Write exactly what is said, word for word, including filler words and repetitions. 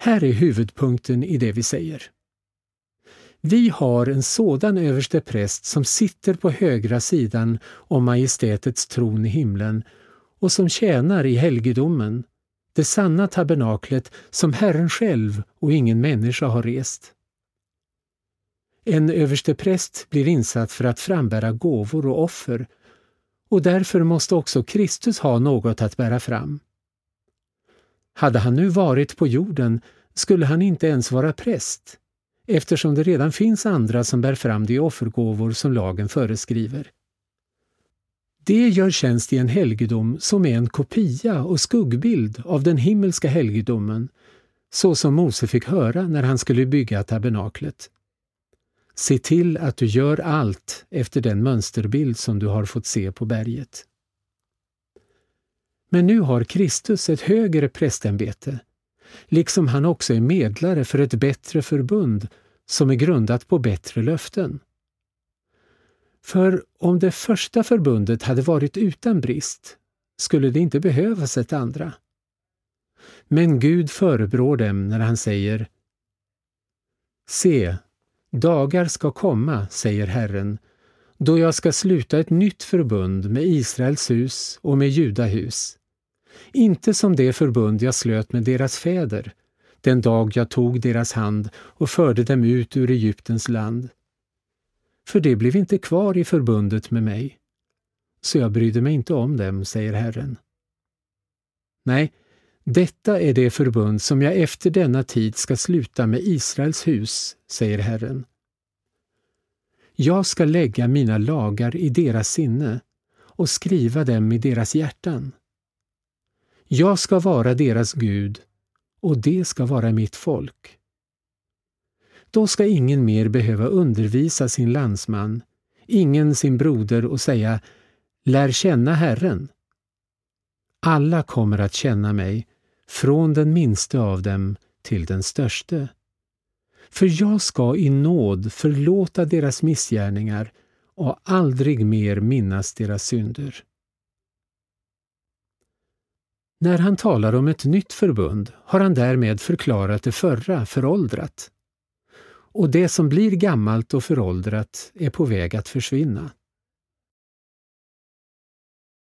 Här är huvudpunkten i det vi säger. Vi har en sådan överste präst som sitter på högra sidan om majestätets tron i himlen och som tjänar i helgedomen, det sanna tabernaklet som Herren själv och ingen människa har rest. En överstepräst blir insatt för att frambära gåvor och offer, och därför måste också Kristus ha något att bära fram. Hade han nu varit på jorden skulle han inte ens vara präst, eftersom det redan finns andra som bär fram de offergåvor som lagen föreskriver. Det gör tjänst i en helgedom som är en kopia och skuggbild av den himmelska helgedomen, så som Mose fick höra när han skulle bygga tabernaklet. Se till att du gör allt efter den mönsterbild som du har fått se på berget. Men nu har Kristus ett högre prästämbete, liksom han också är medlare för ett bättre förbund som är grundat på bättre löften. För om det första förbundet hade varit utan brist skulle det inte behövas ett andra. Men Gud förebrår dem när han säger: Se, dagar ska komma, säger Herren, då jag ska sluta ett nytt förbund med Israels hus och med Judahus. Inte som det förbund jag slöt med deras fäder, den dag jag tog deras hand och förde dem ut ur Egyptens land. För det blev inte kvar i förbundet med mig, så jag brydde mig inte om dem, säger Herren. Nej, detta är det förbund som jag efter denna tid ska sluta med Israels hus, säger Herren. Jag ska lägga mina lagar i deras sinne och skriva dem i deras hjärtan. Jag ska vara deras Gud och det ska vara mitt folk. Då ska ingen mer behöva undervisa sin landsman, ingen sin broder och säga: lär känna Herren. Alla kommer att känna mig, från den minste av dem till den störste. För jag ska i nåd förlåta deras missgärningar och aldrig mer minnas deras synder. När han talar om ett nytt förbund har han därmed förklarat det förra föråldrat. Och det som blir gammalt och föråldrat är på väg att försvinna.